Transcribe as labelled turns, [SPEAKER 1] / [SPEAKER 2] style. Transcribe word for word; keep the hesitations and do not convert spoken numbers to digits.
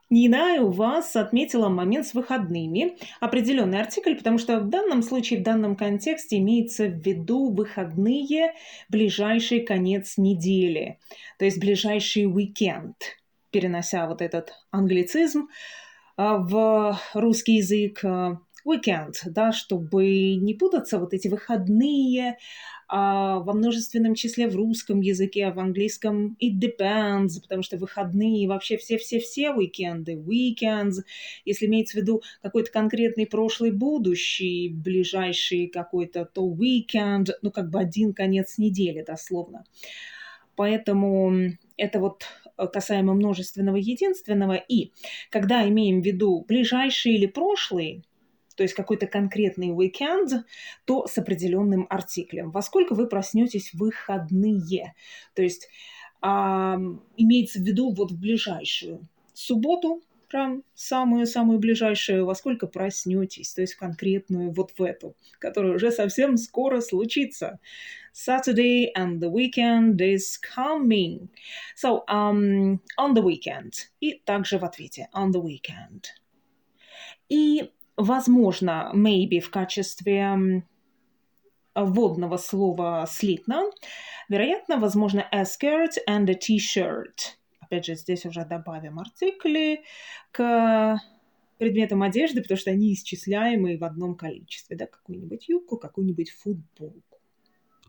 [SPEAKER 1] Нина у вас отметила момент с выходными, определенный артикль, потому что в данном случае, в данном контексте имеется в виду выходные, ближайший конец недели, то есть ближайший уикенд, перенося вот этот англицизм а, в русский язык. а, Weekend, да, чтобы не путаться, вот эти выходные а, во множественном числе в русском языке, а в английском it depends, потому что выходные вообще все-все-все уикенды, weekends, если имеется в виду какой-то конкретный прошлый, будущий, ближайший какой-то, то weekend, ну как бы один конец недели дословно. Поэтому это вот касаемо множественного единственного. И когда имеем в виду ближайший или прошлый, то есть какой-то конкретный уикенд, то с определенным артиклем. Во сколько вы проснетесь в выходные? То есть а, имеется в виду вот в ближайшую субботу, прям самую-самую ближайшую, во сколько проснетесь, то есть конкретную вот в эту, которая уже совсем скоро случится. Saturday and the weekend is coming. So, um, on the weekend. И также в ответе on the weekend. И, возможно, maybe в качестве вводного слова слитно, вероятно, возможно, a skirt and a t-shirt. Опять же, здесь уже добавим артикли к предметам одежды, потому что они исчисляемые в одном количестве. Да? Какую-нибудь юбку, какую-нибудь футболку.